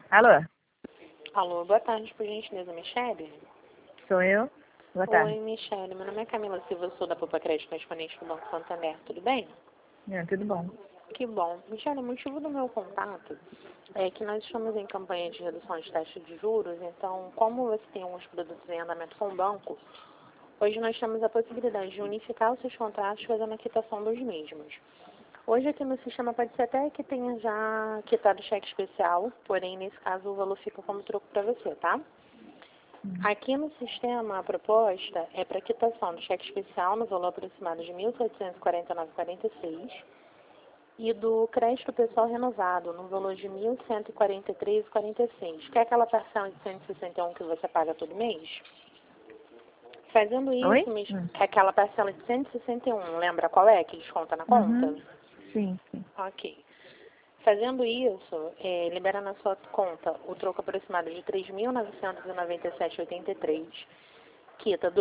Alô, Alô, boa tarde, por gentileza, Michele? sou eu? Boa tarde. Oi, Michele, meu nome é Camila Silva, eu sou da Poupa Crédito Correspondente do Banco Santander, tudo bem? Tudo bom. Que bom. Michele, o motivo do meu contato é que nós estamos em campanha de redução de taxa de juros, então, como você tem alguns produtos em andamento com o banco, hoje nós temos a possibilidade de unificar os seus contratos fazendo a quitação dos mesmos. Hoje aqui no sistema pode ser até que tenha já quitado o cheque especial, porém, nesse caso, o valor fica como troco para você, tá? Aqui no sistema, a proposta é para quitação do cheque especial no valor aproximado de R$ 1.749,46 e do crédito pessoal renovado no valor de R$ 1.143,46. Que é aquela parcela de 161 que você paga todo mês? Fazendo Oi? isso, é aquela parcela de 161, lembra qual é que desconta na conta? Sim, sim. Ok. Fazendo isso, libera na sua conta o troco aproximado de R$ 3.997,83, quita R$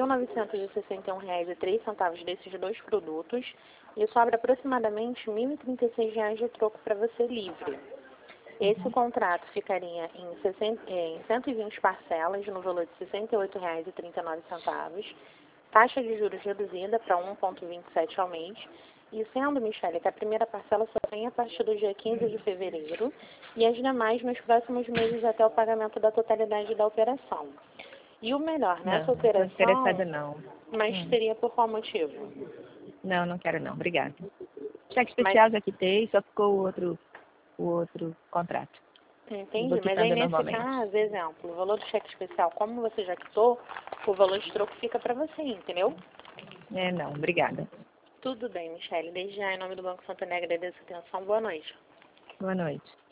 2.961,03 desses dois produtos e sobra aproximadamente R$ 1.036 de troco para você livre. Esse contrato ficaria em 120 parcelas no valor de R$ 68,39, taxa de juros reduzida para 1,27 ao mês, e sendo, Michele, que a primeira parcela só vem a partir do dia 15 de fevereiro e as demais nos próximos meses até o pagamento da totalidade da operação. E o melhor, Não, nessa não estou operação, interessada não. mas seria por qual motivo? Não, não quero não, obrigada. Cheque Mas, especial já quitei, só ficou o outro contrato. Vou entendi, mas aí quitando nesse normalmente. caso, exemplo, o valor do cheque especial, como você já quitou, o valor de troco fica para você, entendeu? Não, obrigada. Tudo bem, Michele. Desde já, em nome do Banco Santander, agradeço a atenção. Boa noite. Boa noite.